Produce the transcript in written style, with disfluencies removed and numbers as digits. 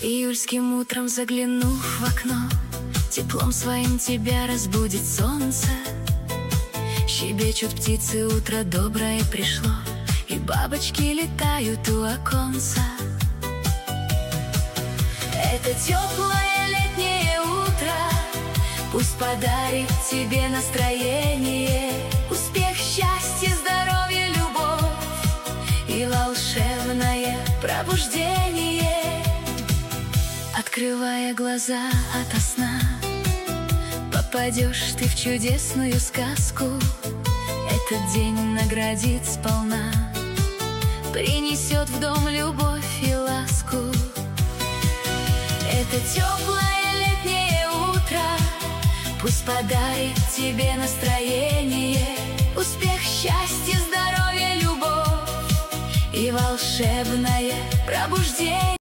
Июльским утром, заглянув в окно, теплом своим тебя разбудит солнце. Щебечут птицы, утро доброе пришло, и бабочки летают у оконца. Это теплое летнее утро пусть подарит тебе настроение, успех, счастье, здоровье, любовь и волшебное пробуждение. Открывая глаза ото сна, попадешь ты в чудесную сказку. Этот день наградит сполна, принесет в дом любовь и ласку. Это теплое летнее утро пусть подарит тебе настроение, успех, счастье, здоровье, любовь и волшебное пробуждение.